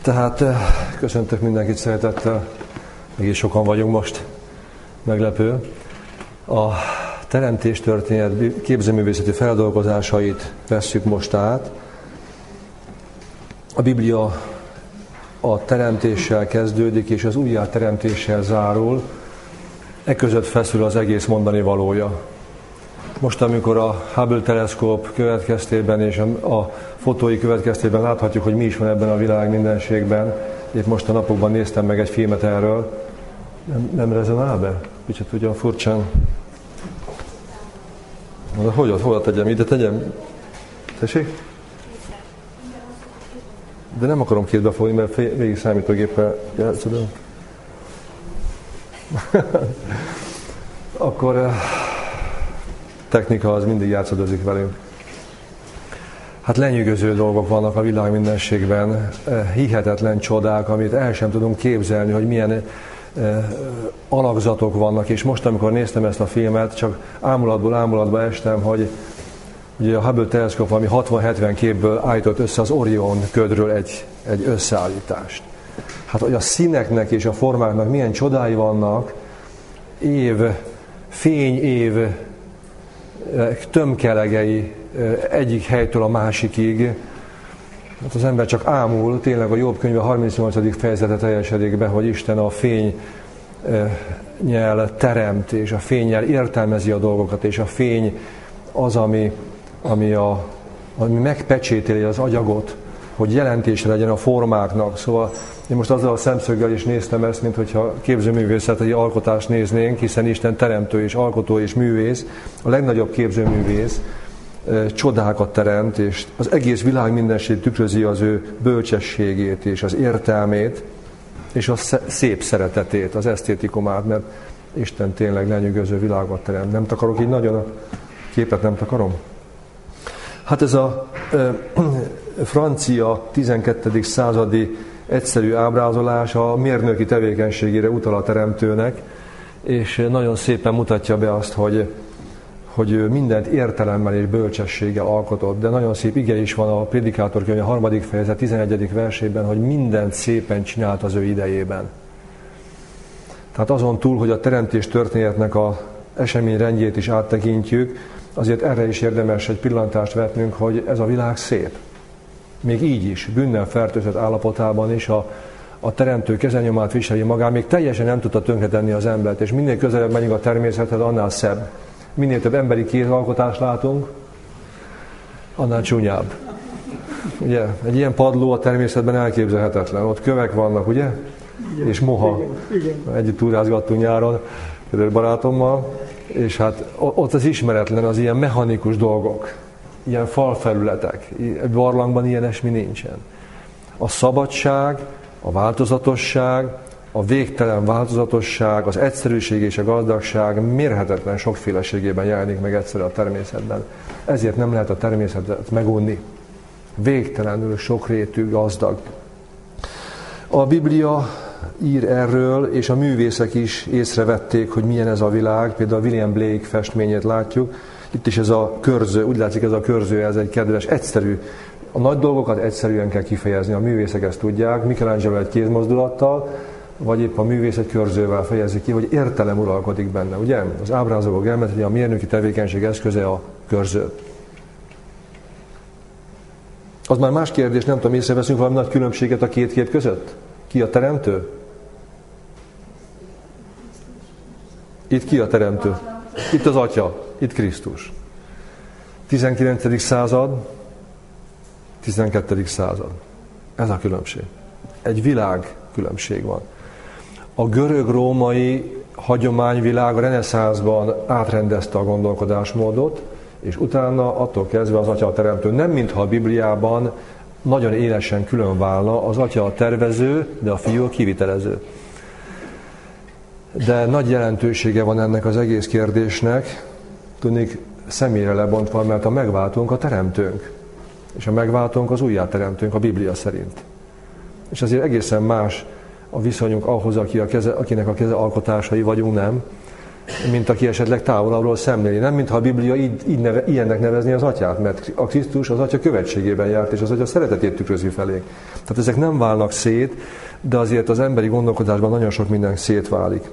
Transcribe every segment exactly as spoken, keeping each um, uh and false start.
Tehát köszöntök mindenkit szeretettel, mégis sokan vagyunk most, meglepő. A teremtés történet képzőművészeti feldolgozásait vesszük most át. A Biblia a teremtéssel kezdődik, és az újjáteremtéssel zárul. E között feszül az egész mondani valója. Most, amikor a Hubble teleszkóp következtében és a, a fotói következtében láthatjuk, hogy mi is van ebben a világ mindenségben. Épp most a napokban néztem meg egy filmet erről. Nem, nem rezonál be? Kicsit ugyan furcsán. De hogy ott, hol tegyem? Ide tegyem? Tessék? De nem akarom kézbe fogni, mert végig számítógéppel játszodom. Akkor technika az mindig játszadozik velünk. Hát lenyűgöző dolgok vannak a világ mindenségben, hihetetlen csodák, amit el sem tudunk képzelni, hogy milyen alakzatok vannak, és most, amikor néztem ezt a filmet, csak ámulatból ámulatba estem, hogy ugye a Hubble teleszkóp valami hatvan-hetven képből állított össze az Orion ködről egy, egy összeállítást. Hát, hogy a színeknek és a formáknak milyen csodái vannak, év, fényév, tömkelegei egyik helytől a másikig. Hát az ember csak ámul, tényleg a Jobb könyve harmincnyolcadik fejezete teljesedik be, hogy Isten a fénynyel teremt, és a fénynyel értelmezi a dolgokat, és a fény az, ami, ami, a, ami megpecsételi az agyagot, hogy jelentése legyen a formáknak. Szóval én most azzal a szemszöggel is néztem ezt, mint hogyha képzőművészeti alkotást néznénk, hiszen Isten teremtő és alkotó és művész, a legnagyobb képzőművész, csodákat teremt, és az egész világ mindenség tükrözi az ő bölcsességét és az értelmét, és a szép szeretetét, az esztétikumát, mert Isten tényleg lenyűgöző világot teremt. Nem takarok így nagyon a képet, nem takarom? Hát ez a e, francia tizenkettedik századi egyszerű ábrázolás a mérnöki tevékenységére utal a teremtőnek, és nagyon szépen mutatja be azt, hogy hogy ő mindent értelemmel és bölcsességgel alkotott, de nagyon szép ige is van a Prédikátor könyve harmadik fejezet tizenegyedik versében, hogy mindent szépen csinált az ő idejében. Tehát azon túl, hogy a teremtés történetnek az eseményrendjét is áttekintjük, azért erre is érdemes egy pillantást vetnünk, hogy ez a világ szép. Még így is, bűnnel fertőzött állapotában is a, a teremtő kezenyomát viseli magán, még teljesen nem tudta tönkretenni az embert, és minél közelebb megyünk a természethez, annál szebb. Minél több emberi kézalkotást látunk, annál csúnyább. Ugye, egy ilyen padló a természetben elképzelhetetlen. Ott kövek vannak, ugye? Igen. És moha. Igen. Igen. Együtt túrázgattunk nyáron, például barátommal, és hát ott az ismeretlen, az ilyen mechanikus dolgok, ilyen falfelületek. Egy barlangban ilyen esmi nincsen. A szabadság, a változatosság, a végtelen változatosság, az egyszerűség és a gazdagság mérhetetlen sokféleségében jelenik meg egyszerre a természetben. Ezért nem lehet a természetet megunni. Végtelenül sokrétű, gazdag. A Biblia ír erről, és a művészek is észrevették, hogy milyen ez a világ. Például William Blake festményét látjuk. Itt is ez a körző, úgy látszik ez a körző, ez egy kedves, egyszerű. A nagy dolgokat egyszerűen kell kifejezni, a művészek ezt tudják. Michelangelo egy kézmozdulattal, vagy épp a művész egy körzővel fejezi ki, hogy értelem uralkodik benne, ugye? Az ábrázoló geometria, a mérnöki tevékenység eszköze a körző. Az már más kérdés, nem tudom, észreveszünk valami nagy különbséget a két kép között? Ki a teremtő? Itt ki a teremtő? Itt az Atya, itt Krisztus. tizenkilencedik század, tizenkettedik század. Ez a különbség. Egy világ különbség van. A görög-római hagyományvilág a reneszánszban átrendezte a gondolkodásmódot, és utána attól kezdve az Atya a teremtő. Nem mintha a Bibliában nagyon élesen külön válna, az Atya a tervező, de a Fiú a kivitelező. De nagy jelentősége van ennek az egész kérdésnek, tudnék személyre lebontva, mert a megváltónk a teremtőnk, és a megváltónk az újjáteremtőnk a Biblia szerint. És azért egészen más a viszonyunk ahhoz, aki a keze, akinek a keze alkotásai vagyunk, nem? mint aki esetleg távolabbról szemléli. Nem, mintha a Biblia így, így neve, ilyennek nevezni az atyát, mert a Krisztus az atya követségében járt, és az atya szeretetét tükrözi felé. Tehát ezek nem válnak szét, de azért az emberi gondolkodásban nagyon sok minden szétválik.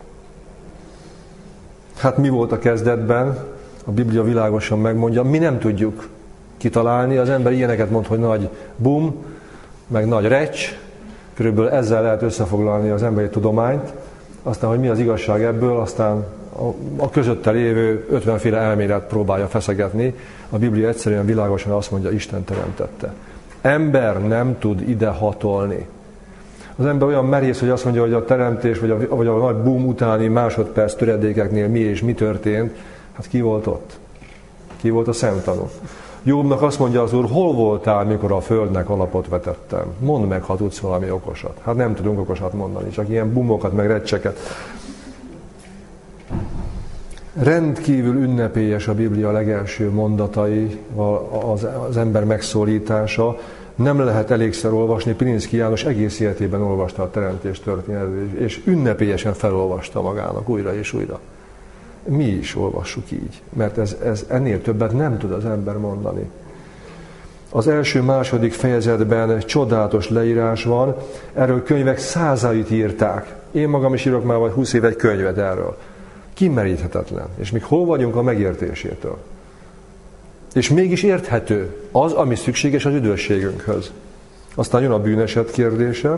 Hát mi volt a kezdetben? A Biblia világosan megmondja, mi nem tudjuk kitalálni. Az ember ilyeneket mond, hogy nagy bum, meg nagy recs, körülbelül ezzel lehet összefoglalni az emberi tudományt. Aztán, hogy mi az igazság ebből, aztán a, a közötte lévő ötvenféle elmélet próbálja feszegetni. A Biblia egyszerűen világosan azt mondja, Isten teremtette. Ember nem tud ide hatolni. Az ember olyan merész, hogy azt mondja, hogy a teremtés, vagy a, vagy a nagy boom utáni másodperc töredékeknél mi és mi történt. Hát ki volt ott? Ki volt a szemtanú? Jobbnak azt mondja az Úr, hol voltál, mikor a földnek alapot vetettem? Mondd meg, ha tudsz valami okosat. Hát nem tudunk okosat mondani, csak ilyen bumokat, meg recseket. Rendkívül ünnepélyes a Biblia legelső mondatai, az, az ember megszólítása. Nem lehet elégszer olvasni, Pilinszky János egész életében olvasta a teremtés történetét, és ünnepélyesen felolvasta magának újra és újra. Mi is olvassuk így, mert ez, ez ennél többet nem tud az ember mondani. Az első-második fejezetben csodálatos leírás van, erről könyvek százait írták. Én magam is írok már vagy húsz éve egy könyvet erről. Kimeríthetetlen. És még hol vagyunk a megértésétől? És mégis érthető az, ami szükséges az üdvösségünkhöz. Aztán jön a bűneset kérdése.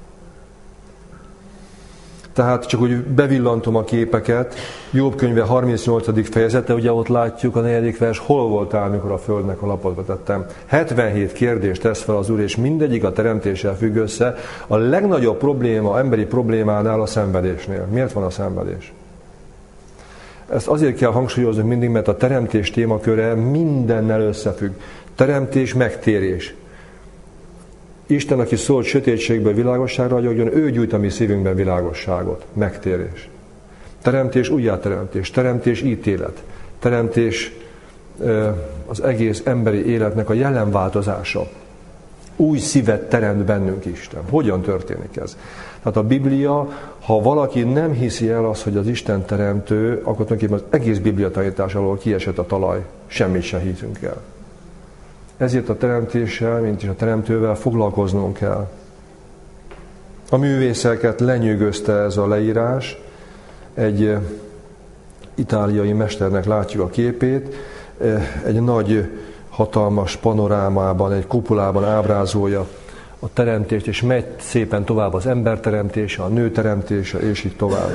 Tehát csak úgy bevillantom a képeket, Jobb könyve harmincnyolcadik fejezete, ugye ott látjuk a negyedik vers, hol voltál, mikor a földnek alapot vetettem. hetvenhét kérdést tesz fel az Úr, és mindegyik a teremtéssel függ össze. A legnagyobb probléma, emberi problémánál a szenvedésnél. Miért van a szenvedés? Ezt azért kell hangsúlyozni mindig, mert a teremtés témaköre mindennel összefügg. Teremtés, megtérés. Isten, aki szólt sötétségből világosságra ragyogjon, ő gyújt a mi szívünkben világosságot. Megtérés. Teremtés, újjáteremtés. Teremtés, ítélet. Teremtés az egész emberi életnek a jelenváltozása. Új szívet teremt bennünk Isten. Hogyan történik ez? Tehát a Biblia, ha valaki nem hiszi el azt, hogy az Isten teremtő, akkor tulajdonképpen az egész Biblia tanítás alól kiesett a talaj. Semmit sem hiszünk el. Ezért a teremtéssel, mint is a teremtővel foglalkoznunk kell. A művészeket lenyűgözte ez a leírás. Egy itáliai mesternek látjuk a képét. Egy nagy, hatalmas panorámában, egy kupolában ábrázolja a teremtést, és megy szépen tovább az ember teremtése, a nő teremtése, és így tovább.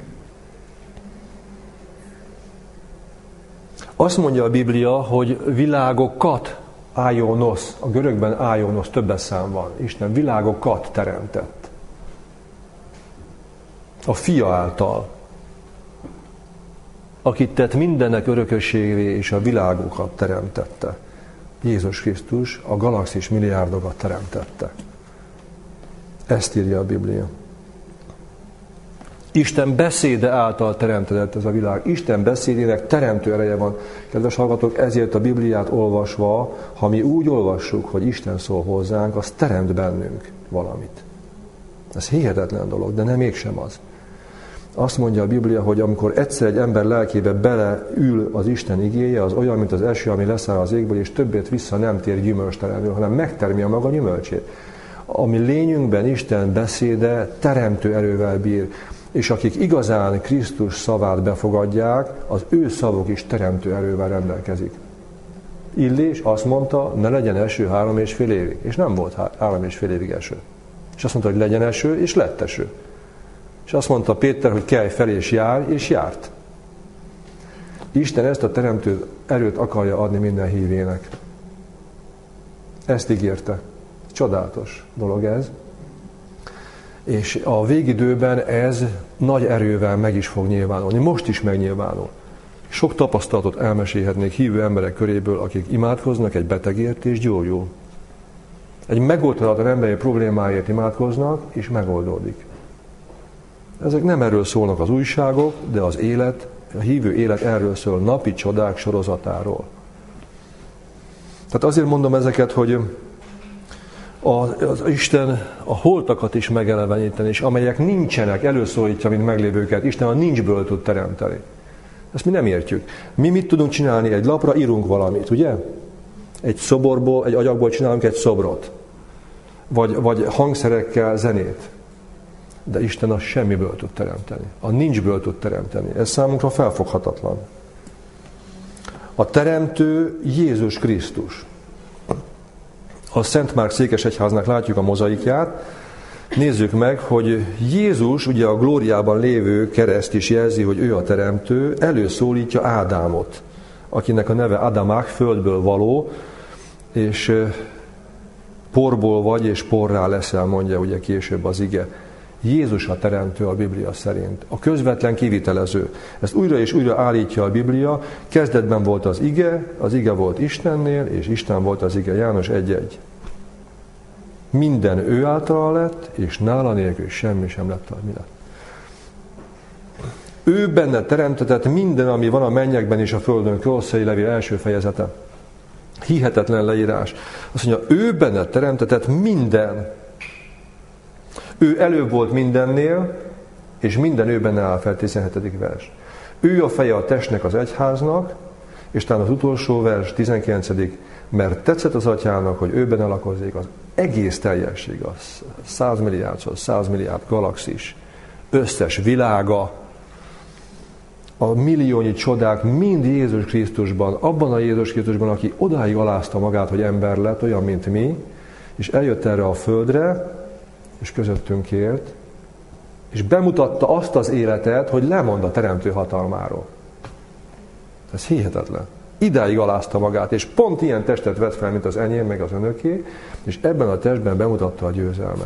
Azt mondja a Biblia, hogy világokat, ájonosz, a görögben ájonosz többes szám van. Isten világokat teremtett. A fia által, akit tett mindennek örökösségé, és a világokat teremtette. Jézus Krisztus a galaxis milliárdokat teremtette. Ezt írja a Biblia. Isten beszéde által teremtett ez a világ. Isten beszédének teremtő ereje van. Kedves hallgatók, ezért a Bibliát olvasva, ha mi úgy olvassuk, hogy Isten szól hozzánk, az teremt bennünk valamit. Ez hihetetlen dolog, de nem mégsem az. Azt mondja a Biblia, hogy amikor egyszer egy ember lelkébe beleül az Isten igéje, az olyan, mint az eső, ami leszáll az égből, és többet vissza nem tér gyümölcstelenül, hanem megtermi a maga gyümölcsét. Ami lényünkben Isten beszéde teremtő erővel bír, és akik igazán Krisztus szavát befogadják, az ő szavuk is teremtő erővel rendelkezik. Illés azt mondta, ne legyen eső három és fél évig. És nem volt három és fél évig eső. És azt mondta, hogy legyen eső, és lett eső. És azt mondta Péter, hogy kelj fel és jár, és járt. Isten ezt a teremtő erőt akarja adni minden hívének. Ezt ígérte. Csodálatos dolog ez. És a végidőben ez nagy erővel meg is fog nyilvánulni. Most is megnyilvánul. Sok tapasztalatot elmesélhetnék hívő emberek köréből, akik imádkoznak egy betegért és gyógyul. Egy megoldhatatlan emberi problémáért imádkoznak, és megoldódik. Ezek nem erről szólnak az újságok, de az élet, a hívő élet erről szól, napi csodák sorozatáról. Tehát azért mondom ezeket, hogy, az, az Isten a holtakat is megeleveníteni, és amelyek nincsenek, előszólítja, mint meglévőket. Isten a nincsből tud teremteni. Ezt mi nem értjük. Mi mit tudunk csinálni? Egy lapra írunk valamit, ugye? Egy szoborból, egy agyagból csinálunk egy szobrot. Vagy, vagy hangszerekkel zenét. De Isten azt semmiből tud teremteni. A nincsből tud teremteni. Ez számunkra felfoghatatlan. A teremtő Jézus Krisztus. A Szent Márk székesegyháznak látjuk a mozaikját. Nézzük meg, hogy Jézus, ugye a glóriában lévő kereszt is jelzi, hogy ő a teremtő, előszólítja Ádámot, akinek a neve Adamák, földből való, és porból vagy, és porrá leszel, mondja ugye később az ige. Jézus a teremtő a Biblia szerint, a közvetlen kivitelező. Ezt újra és újra állítja a Biblia. Kezdetben volt az ige, az ige volt Istennél, és Isten volt az ige. János egy egy. Minden ő általa lett, és nála nélkül semmi sem lett, mi lett. Ő benne teremtetett minden, ami van a mennyekben és a földön. Kolosszai levél első fejezete. Hihetetlen leírás. Azt mondja, ő benne teremtetett minden. Ő előbb volt mindennél, és minden ő benne áll fel, tizenhetedik vers. Ő a feje a testnek, az egyháznak, és talán az utolsó vers, tizenkilencedik mert tetszett az atyának, hogy ő benne lakozik az egész teljesség, az százmilliárd, százmilliárd galaxis, összes világa, a milliónyi csodák mind Jézus Krisztusban, abban a Jézus Krisztusban, aki odáig alázta magát, hogy ember lett, olyan, mint mi, és eljött erre a földre, és közöttünk élt, és bemutatta azt az életet, hogy lemond a teremtő hatalmáról. Ez hihetetlen. Idáig alázta magát, és pont ilyen testet vett fel, mint az enyém, meg az önöké, és ebben a testben bemutatta a győzelmet.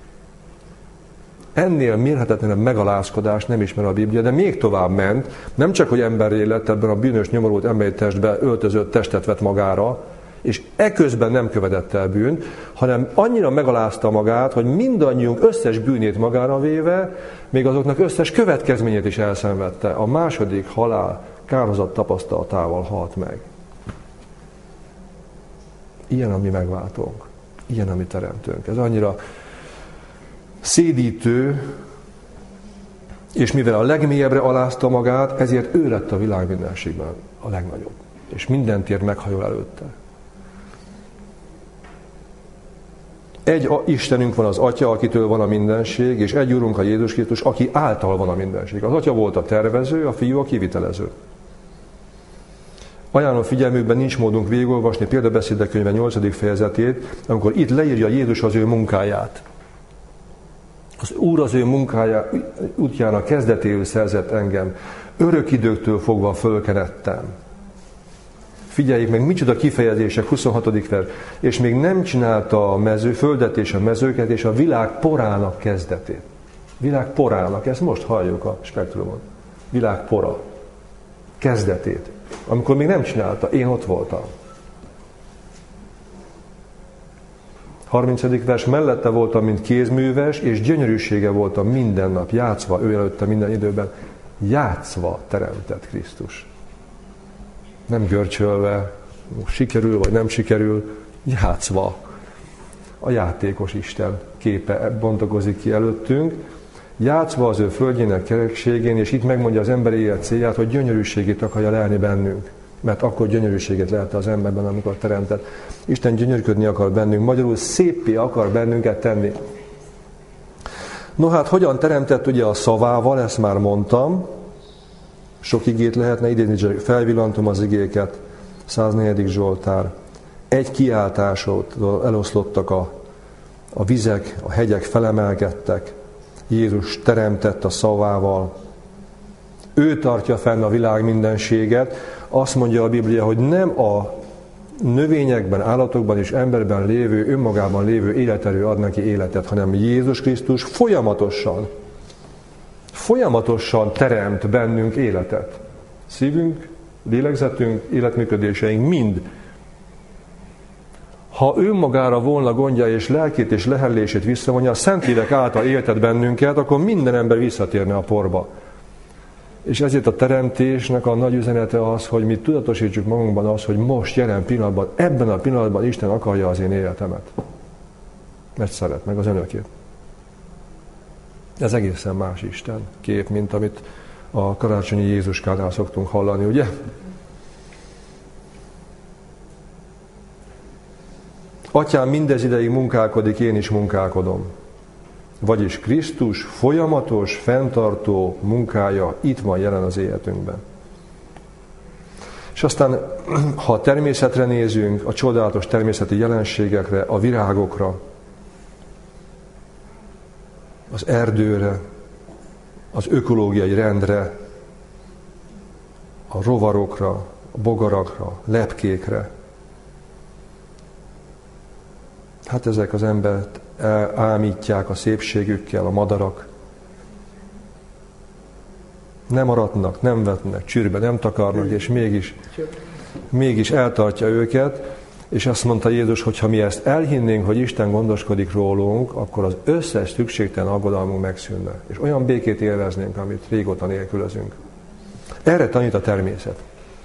Ennél mérhetetlenebb megalázkodás nem ismer a Biblia, de még tovább ment, nem csak, hogy emberré lett, ebben a bűnös, nyomorult emberi testbe öltözött testet vett magára, és eközben nem követett el bűnt, hanem annyira megalázta magát, hogy mindannyiunk összes bűnét magára véve, még azoknak összes következményét is elszenvedte. A második halál kárhozat tapasztalatával halt meg. Ilyen a mi megváltónk. Ilyen a mi teremtőnk. Ez annyira szédítő, és mivel a legmélyebbre alázta magát, ezért ő lett a világ mindenségben a legnagyobb. És mindentért meghajol előtte. Egy Istenünk van, az Atya, akitől van a mindenség, és egy Urunk, a Jézus Krisztus, aki által van a mindenség. Az Atya volt a tervező, a Fiú a kivitelező. Ajánlom figyelmükben, nincs módunk végigolvasni Példabeszédek könyve nyolcadik fejezetét, amikor itt leírja Jézus az ő munkáját. Az Úr az ő munkája útjának kezdetéül szerzett engem. Örök időktől fogva fölkenettem. Figyeljék meg, micsoda kifejezések, huszonhatodik vers. És még nem csinálta a mező, földet és a mezőket, és a világ porának kezdetét. Világ porának, ezt most halljuk a spektrumon. Világ pora. Kezdetét. Amikor még nem csinálta, én ott voltam. harmincadik vers, mellette voltam, mint kézműves, és gyönyörűsége voltam minden nap, játszva, ő előtte minden időben, játszva teremtett Krisztus. Nem görcsölve, sikerül vagy nem sikerül, játszva. A játékos Isten képe bontakozik ki előttünk, játszva az ő földjének kerekségén, és itt megmondja az emberi élet célját, hogy gyönyörűségét akarja lelni bennünk. Mert akkor gyönyörűséget lelte az emberben, amikor teremtett. Isten gyönyörködni akar bennünk, magyarul széppé akar bennünket tenni. No hát, hogyan teremtett ugye a szavával, ezt már mondtam. Sok igét lehetne idézni, csak felvillantom az igéket. száznegyedik Zsoltár. Egy kiáltásot eloszlottak a, a vizek, a hegyek felemelkedtek. Jézus teremtett a szavával. Ő tartja fenn a világ mindenséget. Azt mondja a Biblia, hogy nem a növényekben, állatokban és emberben lévő, önmagában lévő életerő ad neki életet, hanem Jézus Krisztus folyamatosan, folyamatosan teremt bennünk életet. Szívünk, lélegzetünk, életműködéseink mind. Ha önmagára volna gondja és lelkét és lehellését visszavonja, a Szentlélek által éltet bennünket, akkor minden ember visszatérne a porba. És ezért a teremtésnek a nagy üzenete az, hogy mi tudatosítsuk magunkban azt, hogy most, jelen pillanatban, ebben a pillanatban Isten akarja az én életemet. mert szeret, meg az önökét. Ez egészen más Isten kép, mint amit a karácsonyi Jézuskánál szoktunk hallani, ugye? Atyám mindez ideig munkálkodik, én is munkálkodom. Vagyis Krisztus folyamatos, fenntartó munkája itt van jelen az életünkben. És aztán, ha a természetre nézünk, a csodálatos természeti jelenségekre, a virágokra, az erdőre, az ökológiai rendre, a rovarokra, a bogarakra, lepkékre. Hát ezek az embert ámítják a szépségükkel, a madarak. Nem aratnak, nem vetnek, csűrbe nem takarnak, és mégis, mégis eltartja őket, és azt mondta Jézus, hogy ha mi ezt elhinnénk, hogy Isten gondoskodik rólunk, akkor az összes szükségtelen aggodalmunk megszűnne. És olyan békét élveznénk, amit régóta nélkülözünk. Erre tanít a természet.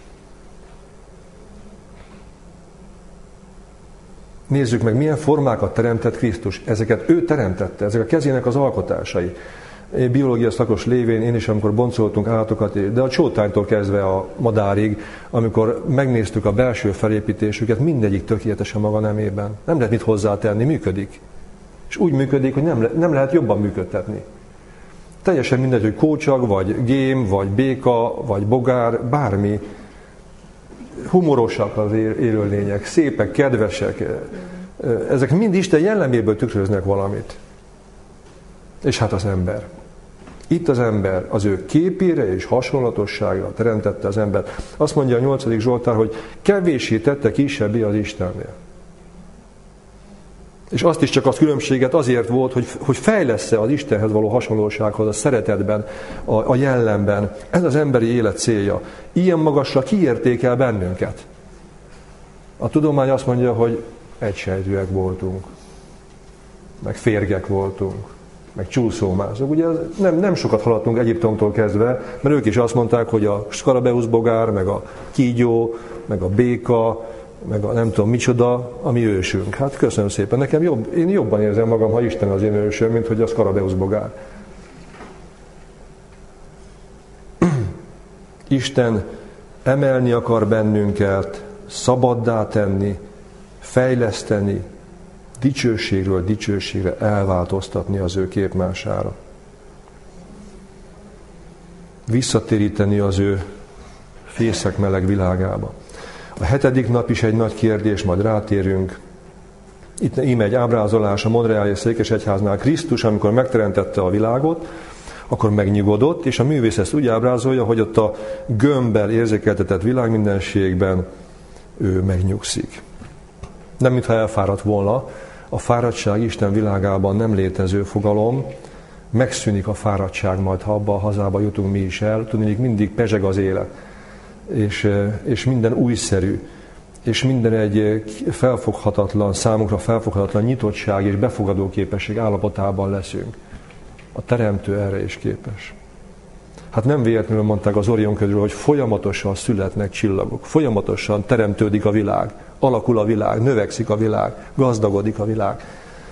Nézzük meg, milyen formákat teremtett Krisztus. Ezeket ő teremtette, ezek a kezének az alkotásai. Én biológia szakos lévén, én is, amikor boncoltunk állatokat, de a csótánytól kezdve a madárig, amikor megnéztük a belső felépítésüket, mindegyik tökéletesen maga nemében. Nem lehet mit hozzátenni, működik. És úgy működik, hogy nem, le, nem lehet jobban működtetni. Teljesen mindegy, hogy kócsag, vagy gém, vagy béka, vagy bogár, bármi. Humorosak az élőlények, szépek, kedvesek. Ezek mind Isten jelleméből tükröznek valamit. És hát az ember. Itt az ember az ő képére és hasonlatosságra teremtette az embert. Azt mondja a nyolcadik Zsoltár, hogy kevéssé tette kisebbé az Istennél. És azt is csak az különbséget azért volt, hogy, hogy fejlessze az Istenhez való hasonlósághoz, a szeretetben, a, a jellemben. Ez az emberi élet célja. Ilyen magasra kiértékel bennünket. A tudomány azt mondja, hogy egysejtűek voltunk, meg férgek voltunk, meg csúszómázók. Ugye nem, nem sokat haladtunk Egyiptomtól kezdve, mert ők is azt mondták, hogy a skarabeusz bogár, meg a kígyó, meg a béka, meg a nem tudom micsoda, ami ősünk. Hát köszönöm szépen. Nekem jobb, én jobban érzem magam, ha Isten az én ősöm, mint hogy a skarabeusz bogár. Isten emelni akar bennünket, szabaddá tenni, fejleszteni, dicsőségről dicsőségre elváltoztatni az ő képmására. Visszatéríteni az ő fészek meleg világába. A hetedik nap is egy nagy kérdés, majd rátérünk. Itt íme egy ábrázolás a Monreali Székesegyháznál. Krisztus, amikor megteremtette a világot, akkor megnyugodott, és a művész ezt úgy ábrázolja, hogy ott a gömbbel érzékeltetett világmindenségben ő megnyugszik. Nem mintha elfáradt volna. A fáradtság Isten világában nem létező fogalom, megszűnik a fáradtság majd, ha abba a hazába jutunk mi is el. Tudni, mindig pezseg az élet, és, és minden újszerű, és minden egy felfoghatatlan, számunkra felfoghatatlan nyitottság és befogadó képesség állapotában leszünk. A Teremtő erre is képes. Hát nem véletlenül mondták az Orion körül, hogy folyamatosan születnek csillagok, folyamatosan teremtődik a világ, alakul a világ, növekszik a világ, gazdagodik a világ.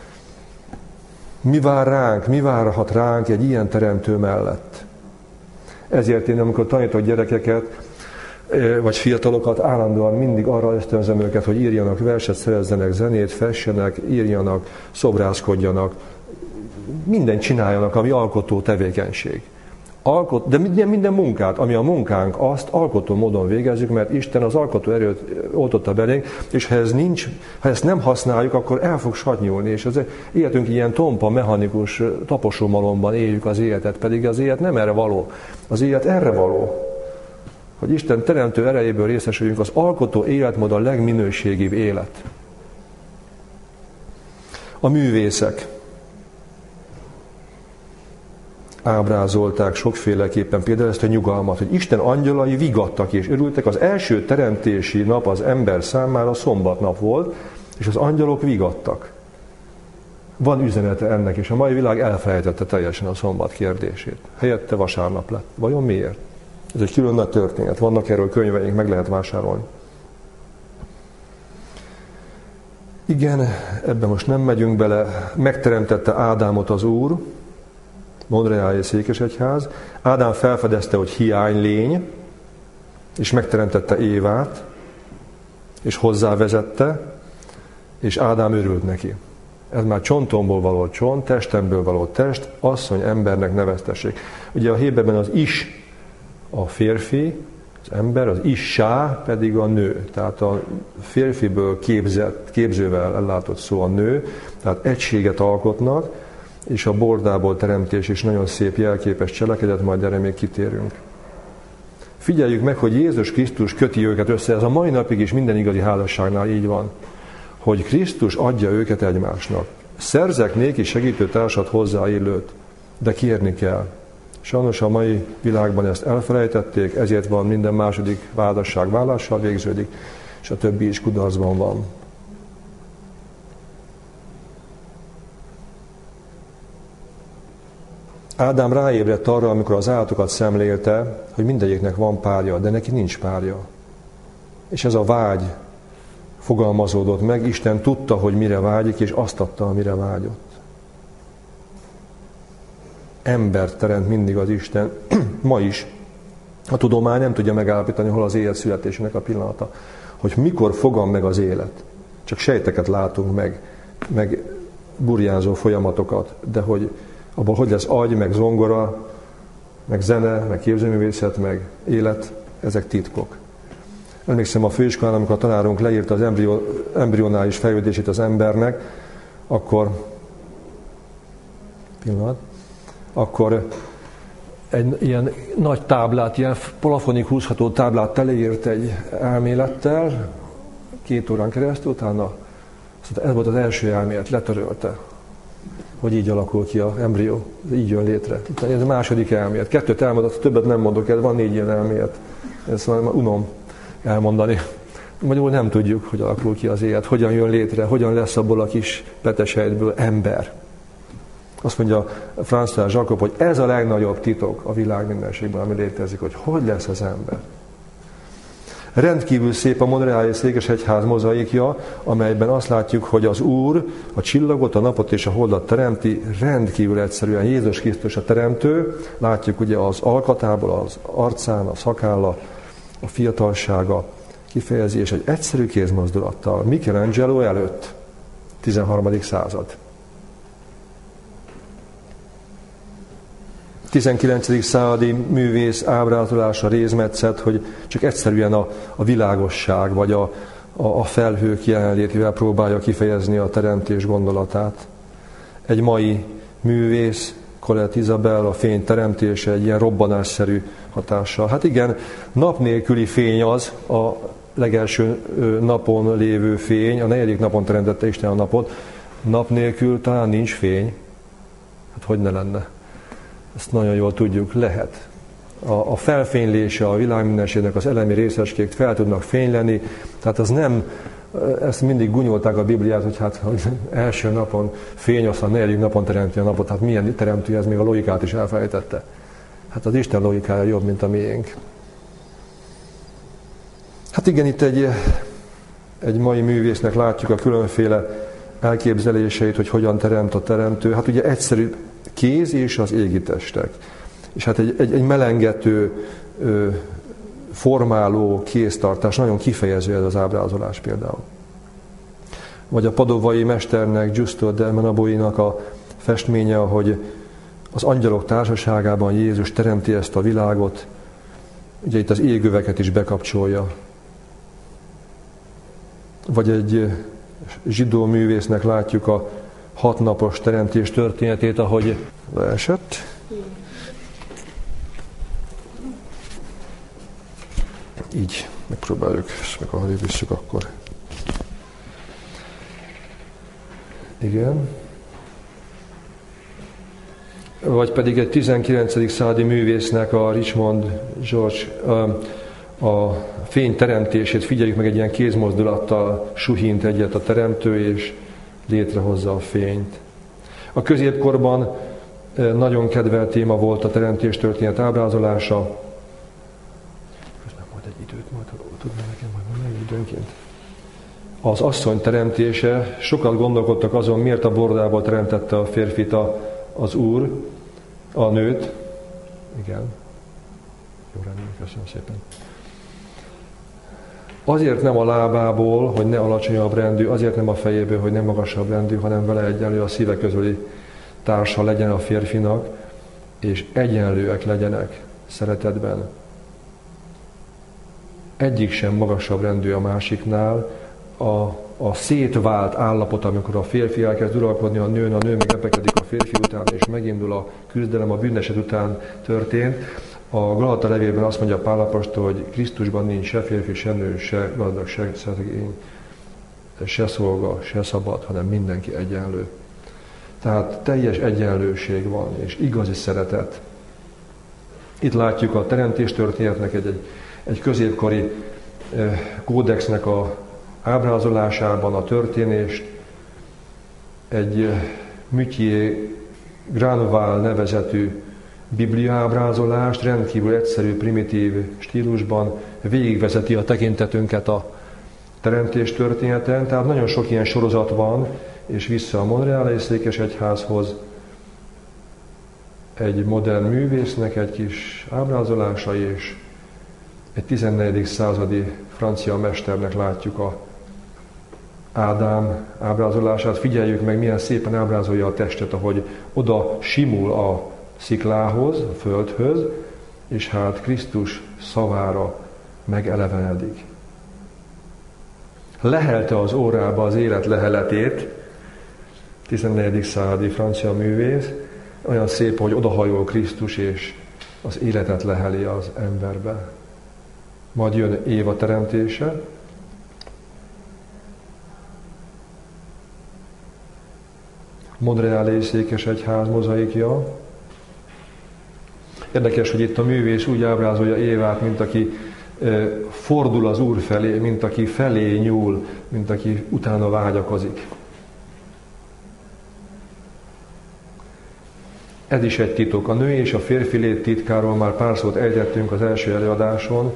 Mi vár ránk, mi várhat ránk egy ilyen teremtő mellett? Ezért én, amikor tanítok gyerekeket, vagy fiatalokat, állandóan mindig arra ösztönzöm őket, hogy írjanak verset, szerezzenek zenét, fessenek, írjanak, szobrászkodjanak, mindent csináljanak, ami alkotó tevékenység. Alkot, de minden, minden munkát, ami a munkánk, azt alkotó módon végezzük, mert Isten az alkotó erőt oltotta belénk, és ha ez nincs, ha ezt nem használjuk, akkor el fog satnyulni, és az életünk ilyen tompa, mechanikus taposómalomban éljük az életet, pedig az élet nem erre való. Az élet erre való, hogy Isten teremtő erejéből részesüljünk, az alkotó életmód a legminőségibb élet. A művészek ábrázolták sokféleképpen például ezt a nyugalmat, hogy Isten angyalai vigadtak és örültek. Az első teremtési nap az ember számára szombatnap volt, és az angyalok vigadtak. Van üzenete ennek, és a mai világ elfelejtette teljesen a szombat kérdését. Helyette vasárnap lett. Vajon miért? Ez egy külön nagy történet. Vannak erről könyveink, meg lehet vásárolni. Igen, ebben most nem megyünk bele. Megteremtette Ádámot az Úr, Monreályi Székesegyház. Ádám felfedezte, hogy hiánylény, és megteremtette Évát, és hozzávezette, és Ádám örült neki. Ez már csontomból való csont, testemből való test, asszony embernek neveztessék. Ugye a héberben az is a férfi, az ember, az issá pedig a nő. Tehát a férfiből képzett, képzővel ellátott szó a nő, tehát egységet alkotnak, és a bordából teremtés is nagyon szép jelképes cselekedet, majd erre még kitérünk. Figyeljük meg, hogy Jézus Krisztus köti őket össze, ez a mai napig is minden igazi házasságnál így van, hogy Krisztus adja őket egymásnak. Szerzek néki segítőtársat hozzáillőt, de kérni kell. Sajnos a mai világban ezt elfelejtették, ezért van minden második házasság vállással végződik, és a többi is kudarcban van. Ádám ráébredt arra, amikor az állatokat szemlélte, hogy mindegyiknek van párja, de neki nincs párja. És ez a vágy fogalmazódott meg, Isten tudta, hogy mire vágyik, és azt adta, amire vágyott. Embert teremt mindig az Isten, ma is. A tudomány nem tudja megállapítani, hol az élet születésének a pillanata. Hogy mikor fogan meg az élet. Csak sejteket látunk meg, meg burjánzó folyamatokat, de hogy abból hogy lesz agy, meg zongora, meg zene, meg képzőművészet, meg élet, ezek titkok. Emlékszem a főiskolán, amikor a tanárunk leírta az embrió, embrionális fejlődését az embernek, akkor pillanat, akkor egy ilyen nagy táblát, ilyen plafonig húzható táblát teleírt egy elmélettel, két órán keresztül, utána ez volt az első elmélet, letörölte, hogy így alakul ki az embrió, így jön létre. Utána ez a második elmélet. Kettőt elmondott, többet nem mondok el, van négy ilyen elmélet. Ezt már unom elmondani. Magyarul nem tudjuk, hogy alakul ki az élet, hogyan jön létre, hogyan lesz abból a kis petesejtből ember. Azt mondja François Jacob, hogy ez a legnagyobb titok a világ mindenségben, ami létezik, hogy hogy lesz az ember. Rendkívül szép a Monreályi Székesegyház mozaikja, amelyben azt látjuk, hogy az Úr a csillagot, a napot és a holdat teremti, rendkívül egyszerűen. Jézus Krisztus a teremtő, látjuk ugye az alkatából, az arcán, a szakálla, a fiatalsága kifejezi, és egy egyszerű kézmozdulattal. Michelangelo előtt, tizenharmadik század. tizenkilencedik századi művész ábrázolása, rézmetszet, hogy csak egyszerűen a, a világosság, vagy a, a, a felhők jelenlétével próbálja kifejezni a teremtés gondolatát. Egy mai művész, Colette Isabel, a fény teremtése egy ilyen robbanásszerű hatással. Hát igen, nap nélküli fény az, a legelső napon lévő fény, a negyedik napon teremtette Isten a napot, nap nélkül talán nincs fény. Hát hogy ne lenne? Ezt nagyon jól tudjuk, lehet. A, a felfénylése a világ mindenségnek, az elemi részecskék fel tudnak fényleni, tehát az nem, ezt mindig gunyolták a Bibliát, hogy hát hogy első napon fény, aztán negyedik napon teremti a napot, hát milyen teremtő, ez még a logikát is elfelejtette. Hát az Isten logikája jobb, mint a miénk. Hát igen, itt egy, egy mai művésznek látjuk a különféle elképzeléseit, hogy hogyan teremt a teremtő. Hát ugye egyszerű kéz és az égi testek. És hát egy, egy, egy melengető, ö, formáló kéztartás, nagyon kifejező ez az ábrázolás például. Vagy a padovai mesternek, Giusto de Menaboinak a festménye, hogy az angyalok társaságában Jézus teremti ezt a világot, ugye itt az égöveket is bekapcsolja. Vagy egy zsidó művésznek látjuk a hatnapos teremtés történetét, ahogy leesett. Így megpróbáljuk, és meg ahogy visszük akkor. Igen. Vagy pedig egy tizenkilencedik századi művésznek, a Richmond George a, a fény teremtését figyeljük meg, egy ilyen kézmozdulattal suhint egyet a teremtő, és létrehozza a fényt. A középkorban nagyon kedvelt téma volt a teremtés történet ábrázolása. Közben majd egy időt, majd tudna nekem majd mondani időnként. az asszony teremtése, sokat gondolkodtak azon, miért a bordából teremtette a férfit a, az Úr, a nőt. Igen. Jó rendben, köszönöm szépen. Azért nem a lábából, hogy ne alacsonyabb rendű, azért nem a fejéből, hogy ne magasabb rendű, hanem vele egyenlő a szíve közöli társa legyen a férfinak, és egyenlőek legyenek szeretetben. Egyik sem magasabb rendű a másiknál. A, a szétvált állapot, amikor a férfi elkezd uralkodni a nőn, a nő meg epekedik a férfi után, és megindul a küzdelem, a bűneset után történt. A Galata levélben azt mondja Pál apostol, hogy Krisztusban nincs se férfi, se nő, se gazdag, se szegény, se szolga, se szabad, hanem mindenki egyenlő. Tehát teljes egyenlőség van, és igazi szeretet. Itt látjuk a teremtés történetnek egy, egy, egy középkori eh, kódexnek a ábrázolásában a történést, egy eh, Muthier Granval nevezetű biblia ábrázolást, rendkívül egyszerű, primitív stílusban végigvezeti a tekintetünket a teremtés történeten. Tehát nagyon sok ilyen sorozat van, és vissza a Monreali székesegyházhoz egy modern művésznek egy kis ábrázolása, és egy tizennegyedik századi francia mesternek látjuk a Ádám ábrázolását. Figyeljük meg, milyen szépen ábrázolja a testet, ahogy oda simul a sziklához, a földhöz, és hát Krisztus szavára megelevenedik. Lehelte az órába az élet leheletét, tizennegyedik századi francia művész, olyan szép, hogy odahajol Krisztus, és az életet leheli az emberbe. Majd jön Éva teremtése, Monreali székesegyház mozaikja. Érdekes, hogy itt a művész úgy ábrázolja Évát, mint aki fordul az Úr felé, mint aki felé nyúl, mint aki utána vágyakozik. Ez is egy titok. A nő és a férfi lét titkáról már pár szót ejtettünk az első előadáson.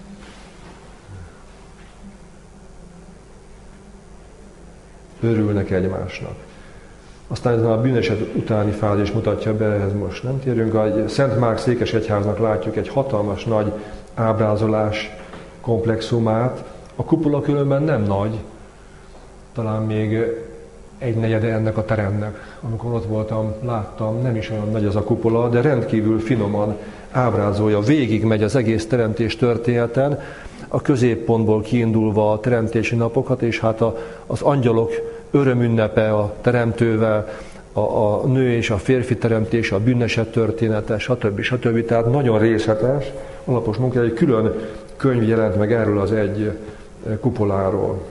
Örülnek egymásnak. Aztán ez a bűneset utáni fázis mutatja be, ehhez most nem térünk. A Szent Márk székesegyháznak látjuk egy hatalmas nagy ábrázolás komplexumát. A kupola különben nem nagy, talán még egy negyede ennek a teremnek. Amikor ott voltam, láttam, nem is olyan nagy az a kupola, de rendkívül finoman ábrázolja. Végig megy az egész teremtés történeten, a középpontból kiindulva a teremtési napokat, és hát a, az angyalok örömünnepe a teremtővel, a, a nő és a férfi teremtése, a bűneset története, stb. stb. Tehát nagyon részletes, alapos munka, egy külön könyv jelent meg erről az egy kupoláról.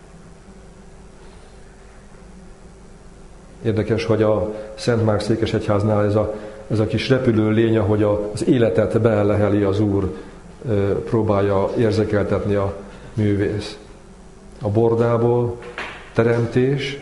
Érdekes, hogy a Szent Márk székesegyháznál ez a, ez a kis repülő lény, hogy az életet beeleheli az Úr, próbálja érzékeltetni a művész. A bordából teremtés,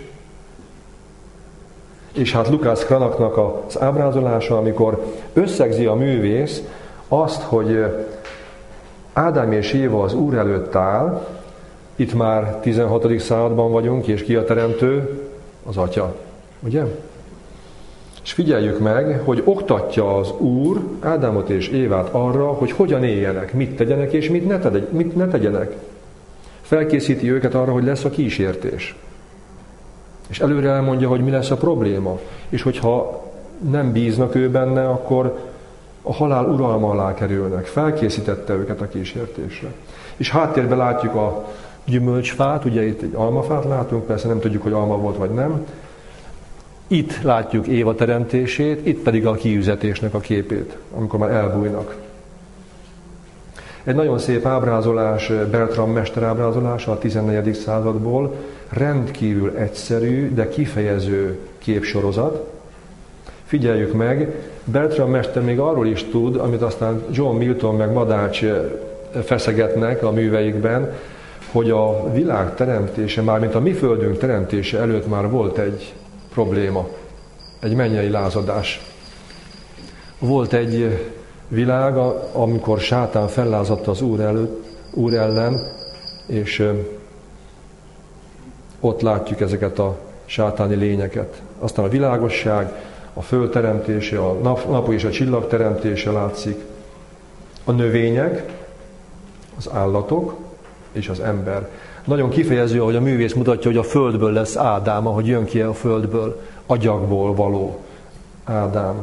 és hát Lukács Cranachnak az ábrázolása, amikor összegzi a művész azt, hogy Ádám és Éva az Úr előtt áll, itt már tizenhatodik században vagyunk, és ki a teremtő? Az Atya. Ugye? És figyeljük meg, hogy oktatja az Úr Ádámot és Évát arra, hogy hogyan éljenek, mit tegyenek és mit ne, tegy, mit ne tegyenek. Felkészíti őket arra, hogy lesz a kísértés. És előre elmondja, hogy mi lesz a probléma. És hogyha nem bíznak ő benne, akkor a halál uralma alá kerülnek. Felkészítette őket a kísértésre. És háttérben látjuk a gyümölcsfát, ugye itt egy almafát látunk, persze nem tudjuk, hogy alma volt vagy nem. Itt látjuk Éva teremtését, itt pedig a kiüzetésnek a képét, amikor már elbújnak. Egy nagyon szép ábrázolás, Bertram mester ábrázolása a tizennegyedik századból, rendkívül egyszerű, de kifejező képsorozat. Figyeljük meg, Bertram mester még arról is tud, amit aztán John Milton meg Madács feszegetnek a műveikben, hogy a világ teremtése, mármint a mi földünk teremtése előtt már volt egy probléma, egy mennyei lázadás. Volt egy világ, amikor sátán fellázadta az Úr előtt, Úr ellen, és ott látjuk ezeket a sátáni lényeket. Aztán a világosság, a föld teremtése, a nap, nap és a csillag teremtése látszik. A növények, az állatok és az ember. Nagyon kifejező, ahogy a művész mutatja, hogy a földből lesz Ádám, ahogy jön ki a földből, agyagból való Ádám.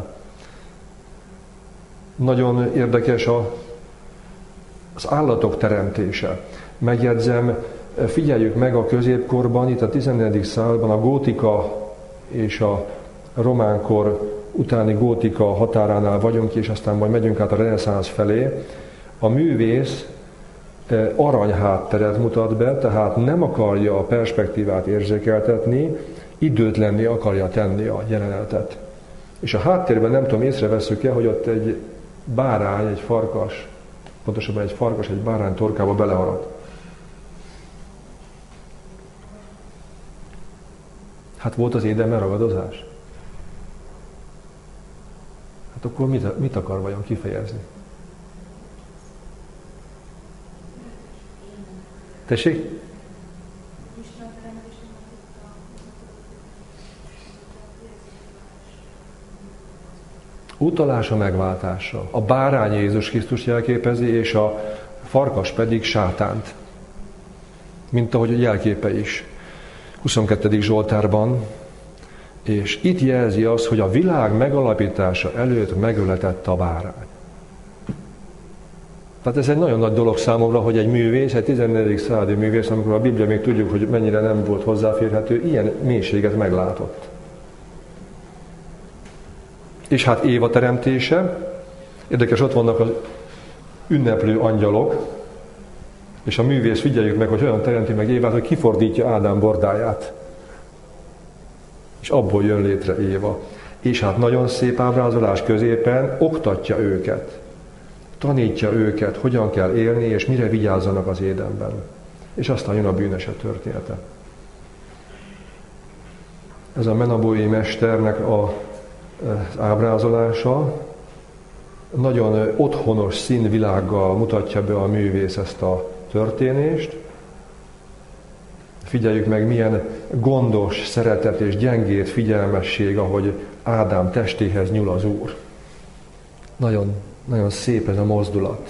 Nagyon érdekes a, az állatok teremtése. Megjegyzem, figyeljük meg a középkorban, itt a tizennegyedik században a gótika és a románkor utáni gótika határánál vagyunk, és aztán majd megyünk át a reneszánsz felé. A művész aranyhátteret mutat be, tehát nem akarja a perspektívát érzékeltetni, időtlenné akarja tenni a jelenetet. És a háttérben nem tudom, észreveszünk-e, hogy ott egy bárány, egy farkas, pontosabban egy farkas, egy bárány torkába beleharadt. Hát volt az Édenben ragadozás? Hát akkor mit, mit akar vajon kifejezni? Tessék? Utalás a megváltásra. A bárány Jézus Krisztus jelképezi, és a farkas pedig sátánt. Mint ahogy jelképe is. huszonkettedik Zsoltárban. És itt jelzi azt, hogy a világ megalapítása előtt megöletett a bárány. Tehát ez egy nagyon nagy dolog számomra, hogy egy művész, egy tizennegyedik századi művész, amikor a Biblia még tudjuk, hogy mennyire nem volt hozzáférhető, ilyen mélységet meglátott. És hát Éva teremtése, érdekes, ott vannak az ünneplő angyalok, és a művész, figyeljük meg, hogy olyan teremti meg Évát, hogy kifordítja Ádám bordáját. És abból jön létre Éva. És hát nagyon szép ábrázolás középen oktatja őket. Tanítja őket, hogyan kell élni, és mire vigyázzanak az Édenben. És aztán jön a bűneset története. Ez a menabói mesternek a, az ábrázolása nagyon otthonos színvilággal mutatja be a művész ezt a történést. Figyeljük meg, milyen gondos szeretet és gyengét figyelmesség, ahogy Ádám testéhez nyúl az Úr. Nagyon, nagyon szép ez a mozdulat.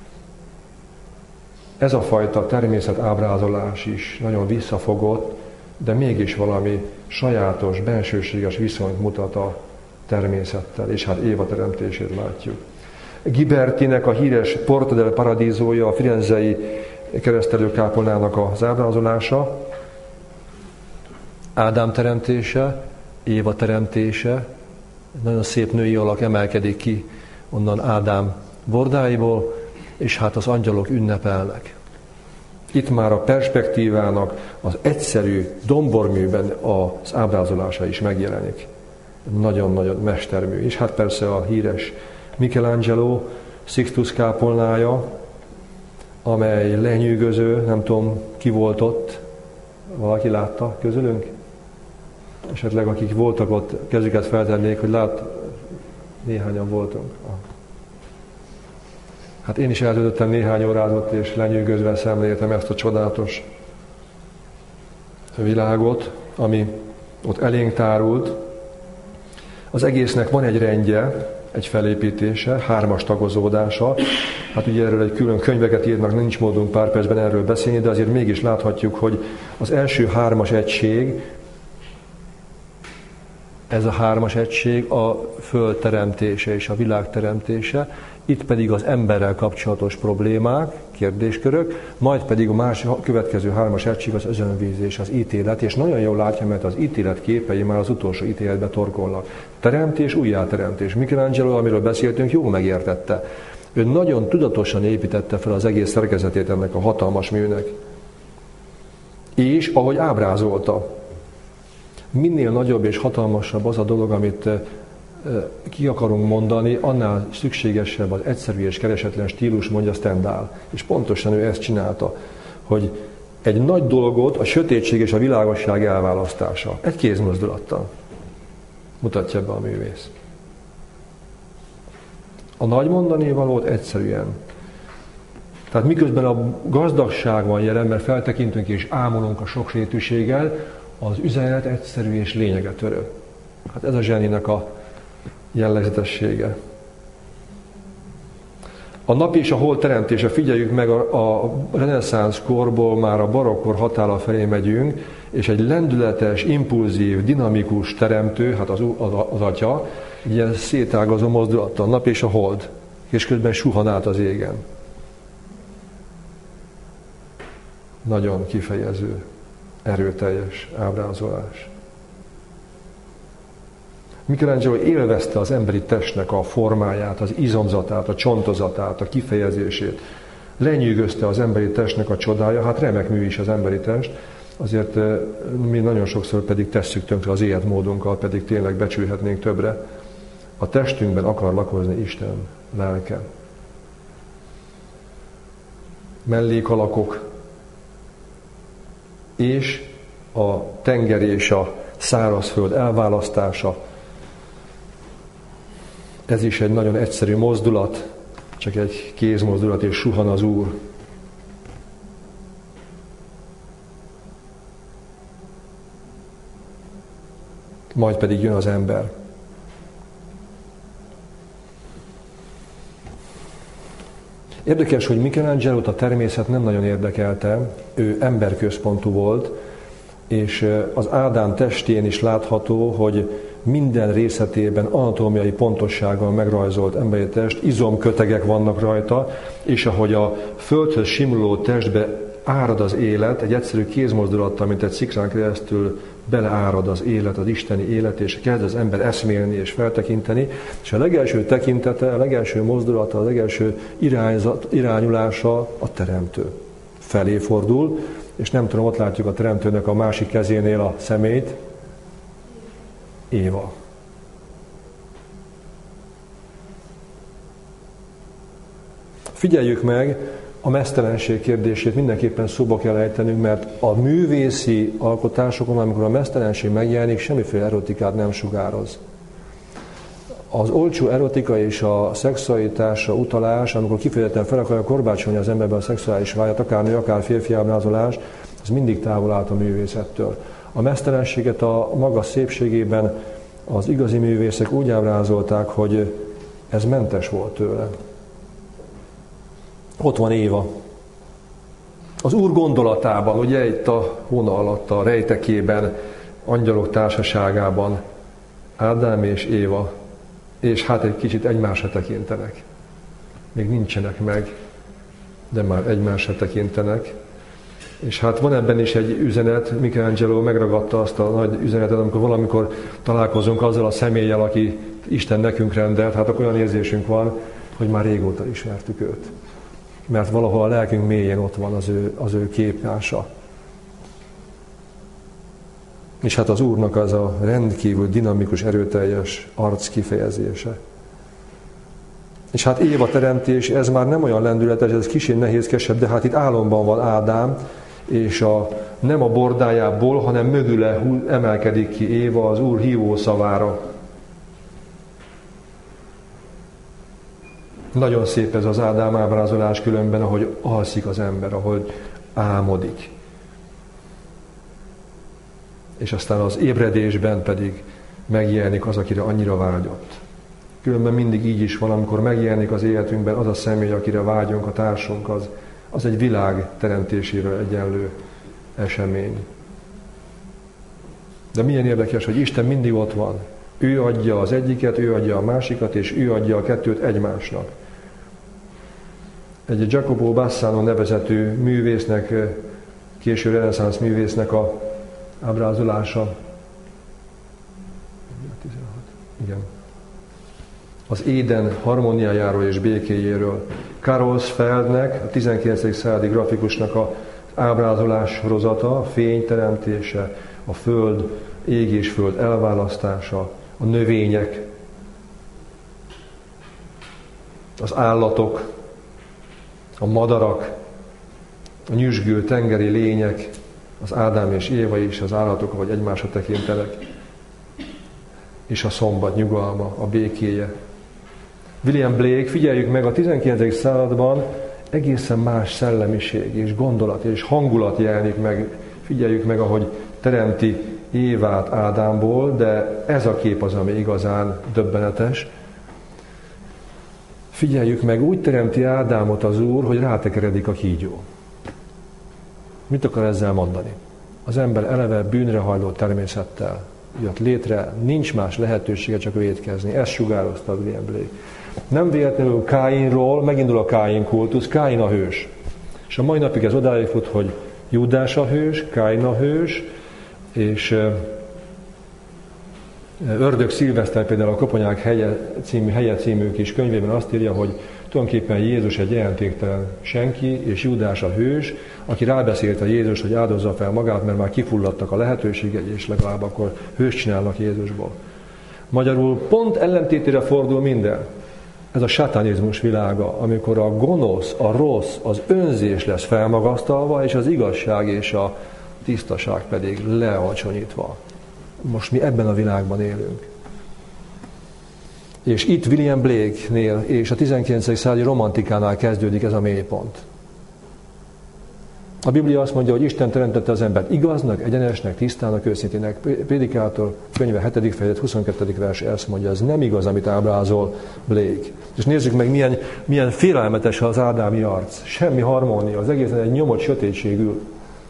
Ez a fajta természetábrázolás is nagyon visszafogott, de mégis valami sajátos, bensőséges viszonyt mutat a természettel, és hát Éva teremtését látjuk. Ghibertinek a híres Porta del Paradisoja, a firenzei keresztelőkápolnának az ábrázolása, Ádám teremtése, Éva teremtése, nagyon szép női alak emelkedik ki onnan Ádám bordáiból, és hát az angyalok ünnepelnek. Itt már a perspektívának az egyszerű domborműben az ábrázolása is megjelenik. Nagyon-nagyon mestermű. És hát persze a híres Michelangelo Sixtus kápolnája, amely lenyűgöző, nem tudom, ki volt ott, valaki látta közülünk? Esetleg akik voltak ott, kezüket feltennék, hogy lát, néhányan voltunk. Hát én is eltöltöttem néhány órát ott, és lenyűgözve szemléltem ezt a csodálatos világot, ami ott elénk tárult. Az egésznek van egy rendje, egy felépítése, hármas tagozódása. Hát ugye erről egy külön könyveket írnak, nincs módunk pár percben erről beszélni, de azért mégis láthatjuk, hogy az első hármas egység, ez a hármas egység a föld teremtése és a világ teremtése, itt pedig az emberrel kapcsolatos problémák, kérdéskörök, majd pedig a másik, a következő hármas egység az özönvíz és az ítélet, és nagyon jól látja, mert az ítélet képei már az utolsó ítéletbe torkolnak. Teremtés, újjáteremtés. Michelangelo, amiről beszéltünk, jól megértette. Ő nagyon tudatosan építette fel az egész szerkezetét ennek a hatalmas műnek. És ahogy ábrázolta, minél nagyobb és hatalmasabb az a dolog, amit ki akarunk mondani, annál szükségesebb az egyszerű és keresetlen stílus, mondja Stendhal. És pontosan ő ezt csinálta, hogy egy nagy dolgot, a sötétség és a világosság elválasztása. Egy kézmozdulattal mutatja be a művész. A nagy mondani valót egyszerűen Tehát miközben a gazdagság van jelen, mert feltekintünk és ámulunk a sokrétűséggel, az üzenet egyszerű és lényeget törő. Hát ez a zseninek a jellegzetessége. A nap és a hold teremtése, figyeljük meg, a, a reneszánsz korból már a barokkor határa felé megyünk, és egy lendületes, impulzív, dinamikus teremtő, hát az, az, az atya, ilyen szétágazó mozdulattal, a nap és a hold, és közben suhan át az égen. Nagyon kifejező, erőteljes ábrázolás. Michelangelo élvezte az emberi testnek a formáját, az izomzatát, a csontozatát, a kifejezését. Lenyűgözte az emberi testnek a csodája, hát remek mű is az emberi test, azért mi nagyon sokszor pedig tesszük tönkre az életmódunkkal, pedig tényleg becsülhetnénk többre. A testünkben akar lakozni Isten lelke. Mellékalakok és a tenger és a szárazföld elválasztása. Ez is egy nagyon egyszerű mozdulat, csak egy kézmozdulat, és suhan az Úr. Majd pedig jön az ember. Érdekes, hogy Michelangelo-t a természet nem nagyon érdekelte, ő emberközpontú volt, és az Ádám testén is látható, hogy minden részletében anatómiai pontossággal megrajzolt emberi test, izomkötegek vannak rajta, és ahogy a földhöz simuló testbe árad az élet, egy egyszerű kézmozdulattal, mint egy szikrán keresztül beleárad az élet, az isteni élet, és kezd az ember eszmélni és feltekinteni, és a legelső tekintete, a legelső mozdulata, a legelső irányzat, irányulása a teremtő. Felé fordul, és nem tudom, ott látjuk a teremtőnek a másik kezénél a szemét, Éva. Figyeljük meg, a meztelenség kérdését mindenképpen szóba kell ejtenünk, mert a művészi alkotásokon, amikor a meztelenség megjelenik, semmiféle erotikát nem sugároz. Az olcsó erotika és a szexualitásra utalás, amikor kifejezetten fel akarja korbácsolni az emberben a szexuális vágyat, akár nő, akár férfi ábrázolás, ez mindig távol állt a művészettől. A meztelenséget a maga szépségében az igazi művészek úgy ábrázolták, hogy ez mentes volt tőle. Ott van Éva. Az Úr gondolatában, ugye itt a hóna alatt, a rejtekében, angyalok társaságában Ádám és Éva, és hát egy kicsit egymásra tekintenek. Még nincsenek meg, de már egymásra tekintenek. És hát van ebben is egy üzenet, Michelangelo megragadta azt a nagy üzenetet, amikor valamikor találkozunk azzal a személlyel, aki Isten nekünk rendelt, hát akkor olyan érzésünk van, hogy már régóta ismertük őt. Mert valahol a lelkünk mélyén ott van az ő, az ő képmása. És hát az Úrnak az a rendkívül dinamikus, erőteljes arc kifejezése. És hát Éva teremtés, ez már nem olyan lendületes, ez kicsit nehézkesebb, de hát itt álomban van Ádám, és a, nem a bordájából, hanem mögüle emelkedik ki Éva az Úr hívó szavára. Nagyon szép ez az Ádám ábrázolás különben, ahogy alszik az ember, ahogy álmodik. És aztán az ébredésben pedig megjelenik az, akire annyira vágyott. Különben mindig így is van, amikor megjelenik az életünkben az a személy, akire vágyunk, a társunk, az, az egy világ teremtésével egyenlő esemény. De milyen érdekes, hogy Isten mindig ott van. Ő adja az egyiket, ő adja a másikat, és ő adja a kettőt egymásnak. Egy Jacopo Bassano nevezetű művésznek, késő reneszánsz művésznek a ábrázolása. Igen. Az Éden harmóniájáról és békéjéről. Karlsfeldnek, a tizenkilencedik századi grafikusnak az ábrázolás sorozata, a fény teremtése, a föld, ég és föld elválasztása, a növények, az állatok, a madarak, a nyüzsgő tengeri lények, az Ádám és Éva is, az állatok, ahogy egymásra tekintenek, és a szombat nyugalma, a békéje. William Blake, figyeljük meg, a tizenkilencedik században egészen más szellemiség és gondolat és hangulat jelenik meg. Figyeljük meg, ahogy teremti Évát Ádámból, de ez a kép az, ami igazán döbbenetes. Figyeljük meg, úgy teremti Ádámot az Úr, hogy rátekeredik a kígyó. Mit akar ezzel mondani? Az ember eleve bűnre hajló természettel jött létre, nincs más lehetősége, csak vétkezni. Ezt sugározta William Blake. Nem véletlenül Káinról megindul a Káin kultusz, Káin a hős. És a mai napig ez odáig fut, hogy Júdás a hős, Káin a hős, és Ördög Szilveszter például a Koponyák helye című, helye című kis könyvében azt írja, hogy tulajdonképpen Jézus egy jelentéktelen senki, és Júdás a hős, aki rábeszélte Jézust, hogy áldozza fel magát, mert már kifulladtak a lehetőségei, és legalább akkor hős csinálnak Jézusból. Magyarul pont ellentétére fordul minden. Ez a sátánizmus világa, amikor a gonosz, a rossz, az önzés lesz felmagasztalva, és az igazság és a tisztaság pedig lealacsonyítva. Most mi ebben a világban élünk. És itt William Blake-nél és a tizenkilencedik századi romantikánál kezdődik ez a mélypont. A Biblia azt mondja, hogy Isten teremtette az embert igaznak, egyenesnek, tisztának, őszintének. Prédikátor könyve hetedik fejezet huszonkettő vers ezt mondja, ez nem igaz, amit ábrázol Blake. És nézzük meg, milyen, milyen félelmetes az ádámi arc. Semmi harmónia, az egészen egy nyomott sötétségül.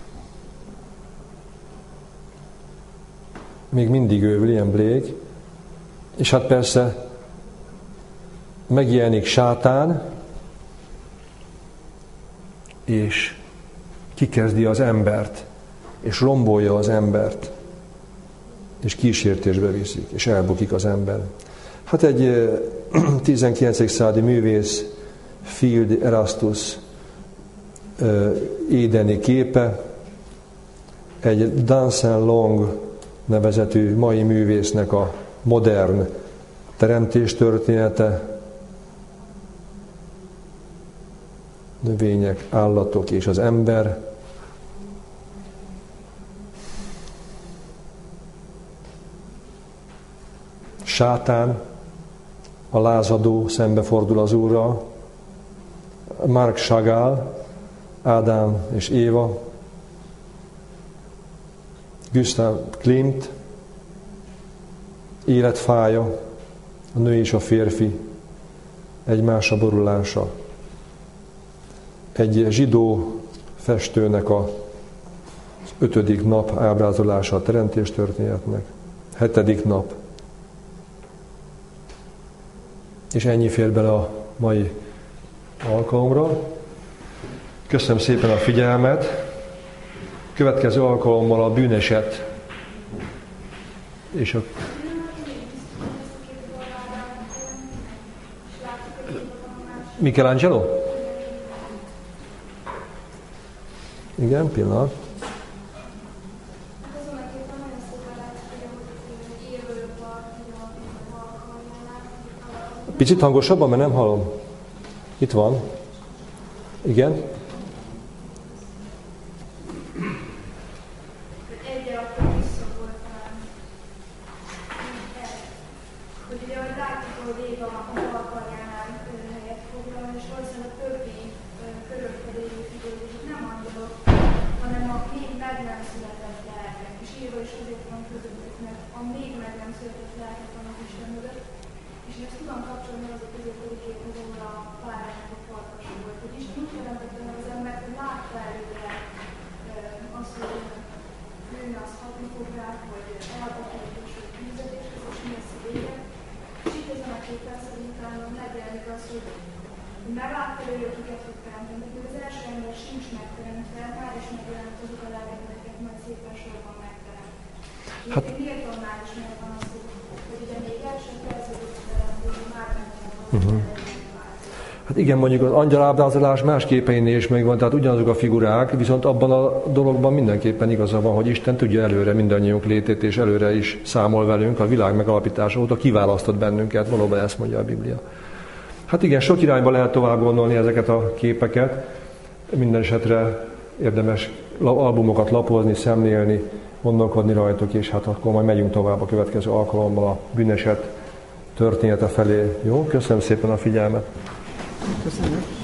Még mindig ő William Blake, és hát persze megjelenik sátán, és kikezdi az embert, és rombolja az embert, és kísértésbe viszik, és elbukik az ember. Hát egy tizenkilencedik századi művész, Field Erastus édeni képe, egy Dansen Long nevezetű mai művésznek a modern teremtéstörténete, növények, állatok és az ember. Sátán, a lázadó szembefordul az Úrral, Marc Chagall, Ádám és Éva, Gustav Klimt, életfája, a nő és a férfi egymásra borulása. Egy zsidó festőnek a ötödik nap ábrázolása a teremtéstörténetnek, hetedik nap. És ennyi fér bele a mai alkalomra. Köszönöm szépen a figyelmet. Következő alkalommal a bűneset és a Michelangelo? Igen, pillanat. Picit hangosabban, mert nem hallom. Itt van. Igen. Hát, uh-huh. hát igen, mondjuk az angyalábrázolás más képeinél is megvan, tehát ugyanazok a figurák, viszont abban a dologban mindenképpen igaza van, hogy Isten tudja előre mindannyiunk létét, és előre is számol velünk, a világ megalapítása óta kiválasztott bennünket, valóban ezt mondja a Biblia. Hát igen, sok irányba lehet tovább gondolni ezeket a képeket, minden esetre érdemes albumokat lapozni, szemlélni, gondolkodni rajtuk, és hát akkor majd megyünk tovább a következő alkalommal a bűneset története felé. Jó? Köszönöm szépen a figyelmet! Köszönöm.